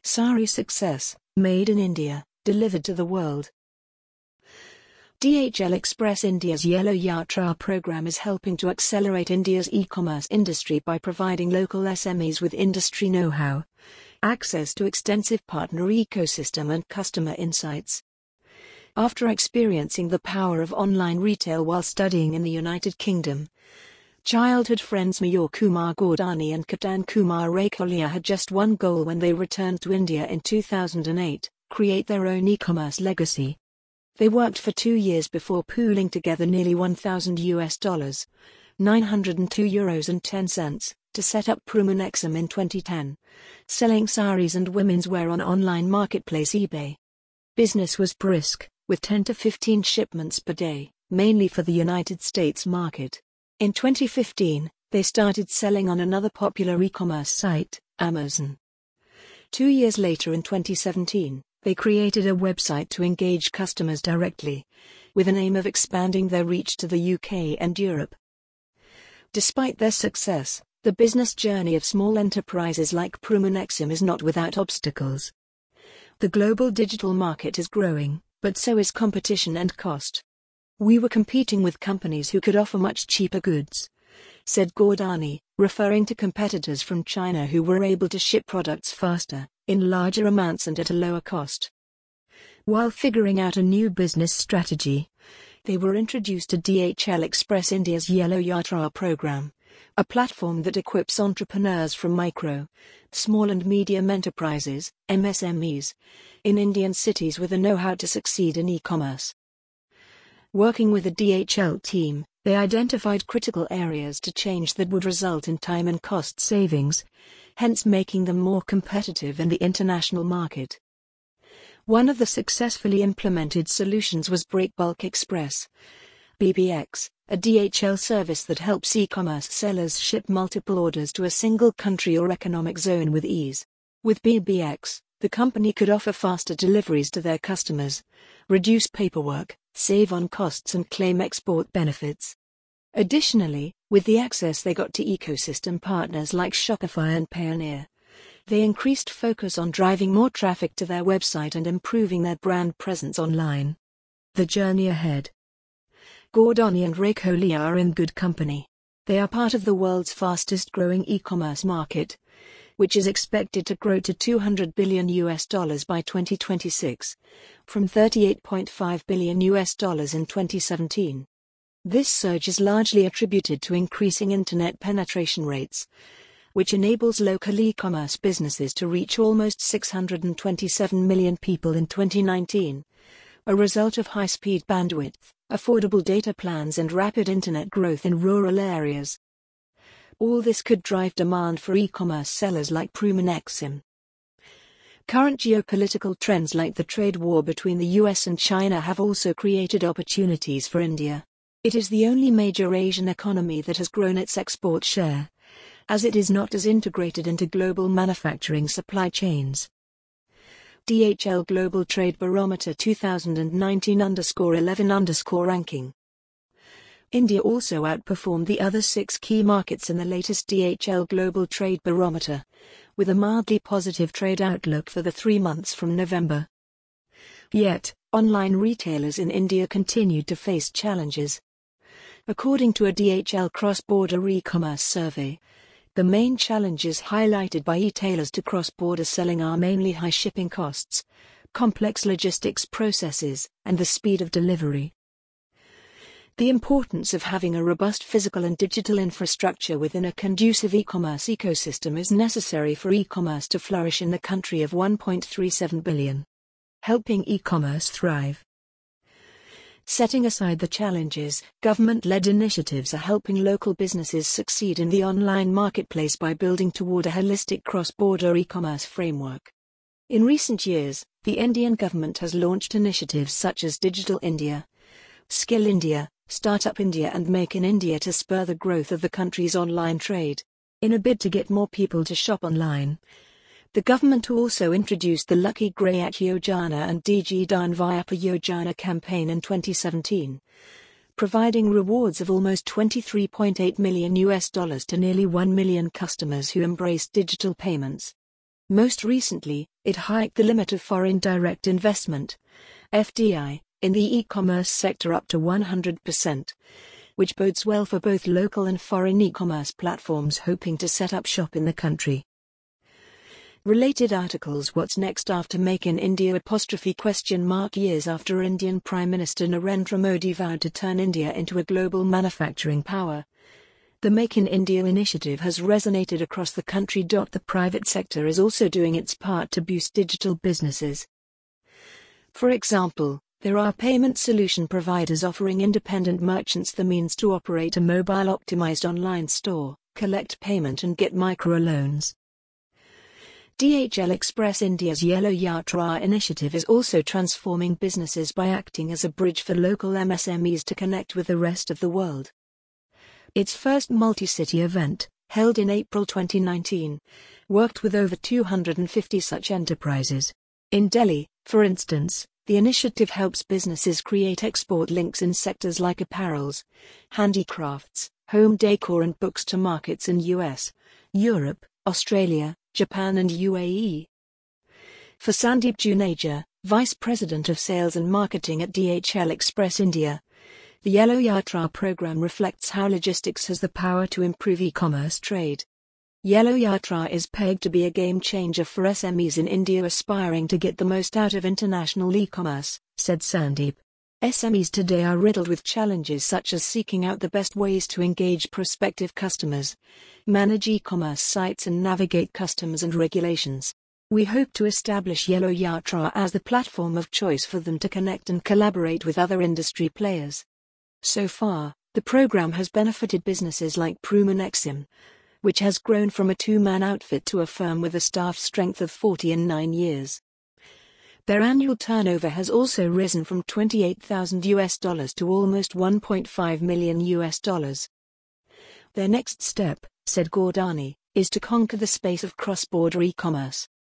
Sari success, made in India, delivered to the world. DHL Express India's Yellow Yatra program is helping to accelerate India's e-commerce industry by providing local SMEs with industry know-how, access to extensive partner ecosystem and customer insights. After experiencing the power of online retail while studying in the United Kingdom, childhood friends Mayur Kumar Gordani and Ketan Kumar Rekholia had just one goal when they returned to India in 2008, create their own e-commerce legacy. They worked for 2 years before pooling together nearly $1,000, €902.10, to set up Prumonexum in 2010, selling saris and women's wear on online marketplace eBay. Business was brisk, with 10 to 15 shipments per day, mainly for the United States market. In 2015, they started selling on another popular e-commerce site, Amazon. 2 years later in 2017, they created a website to engage customers directly, with an aim of expanding their reach to the UK and Europe. Despite their success, the business journey of small enterprises like Prumonexum is not without obstacles. The global digital market is growing, but so is competition and cost. We were competing with companies who could offer much cheaper goods, said Gordani, referring to competitors from China who were able to ship products faster, in larger amounts and at a lower cost. While figuring out a new business strategy, they were introduced to DHL Express India's Yellow Yatra program, a platform that equips entrepreneurs from micro, small and medium enterprises, MSMEs, in Indian cities with the know-how to succeed in e-commerce. Working with the DHL team, they identified critical areas to change that would result in time and cost savings, hence making them more competitive in the international market. One of the successfully implemented solutions was Breakbulk Express, BBX, a DHL service that helps e-commerce sellers ship multiple orders to a single country or economic zone with ease. With BBX, the company could offer faster deliveries to their customers, reduce paperwork, save on costs and claim export benefits. Additionally, with the access they got to ecosystem partners like Shopify and Payoneer, they increased focus on driving more traffic to their website and improving their brand presence online. The journey ahead. Gordani and Rekholia are in good company. They are part of the world's fastest growing e-commerce market, which is expected to grow to $200 billion by 2026, from $38.5 billion in 2017. This surge is largely attributed to increasing internet penetration rates, which enables local e-commerce businesses to reach almost 627 million people in 2019, a result of high-speed bandwidth, affordable data plans and rapid internet growth in rural areas. All this could drive demand for e-commerce sellers like Prumonexum. Current geopolitical trends like the trade war between the US and China have also created opportunities for India. It is the only major Asian economy that has grown its export share, as it is not as integrated into global manufacturing supply chains. DHL Global Trade Barometer 2019-11 ranking. India also outperformed the other 6 key markets in the latest DHL Global Trade Barometer, with a mildly positive trade outlook for the 3 months from November. Yet, online retailers in India continued to face challenges. According to a DHL cross-border e-commerce survey, the main challenges highlighted by e-tailers to cross-border selling are mainly high shipping costs, complex logistics processes, and the speed of delivery. The importance of having a robust physical and digital infrastructure within a conducive e-commerce ecosystem is necessary for e-commerce to flourish in the country of 1.37 billion. Helping e-commerce thrive. Setting aside the challenges, government-led initiatives are helping local businesses succeed in the online marketplace by building toward a holistic cross-border e-commerce framework. In recent years, the Indian government has launched initiatives such as Digital India, Skill India, Startup India and Make in India to spur the growth of the country's online trade. In a bid to get more people to shop online, the government also introduced the Lucky Grayak Yojana and DG Dhan Vyapar Yojana campaign in 2017, providing rewards of almost $23.8 million to nearly 1 million customers who embraced digital payments. Most recently, It hiked the limit of foreign direct investment (FDI) in the e-commerce sector up to 100%, which bodes well for both local and foreign e-commerce platforms hoping to set up shop in the country. Related articles: What's next after Make in India? Years after Indian Prime Minister Narendra Modi vowed to turn India into a global manufacturing power, the Make in India initiative has resonated across the country. The private sector is also doing its part to boost digital businesses. For example, there are payment solution providers offering independent merchants the means to operate a mobile-optimized online store, collect payment and get microloans. DHL Express India's Yellow Yatra initiative is also transforming businesses by acting as a bridge for local MSMEs to connect with the rest of the world. Its first multi-city event, held in April 2019, worked with over 250 such enterprises. In Delhi, for instance, the initiative helps businesses create export links in sectors like apparels, handicrafts, home decor and books to markets in US, Europe, Australia, Japan and UAE. For Sandeep Juneja, Vice President of Sales and Marketing at DHL Express India, the Yellow Yatra program reflects how logistics has the power to improve e-commerce trade. Yellow Yatra is pegged to be a game changer for SMEs in India aspiring to get the most out of international e-commerce, said Sandeep. SMEs today are riddled with challenges such as seeking out the best ways to engage prospective customers, manage e-commerce sites and navigate customs and regulations. We hope to establish Yellow Yatra as the platform of choice for them to connect and collaborate with other industry players. So far, the program has benefited businesses like Prumanexim, which has grown from a two-man outfit to a firm with a staff strength of 40 in 9 years. Their annual turnover has also risen from $28,000 to almost $1.5 million. Their next step, said Gordani, is to conquer the space of cross-border e-commerce.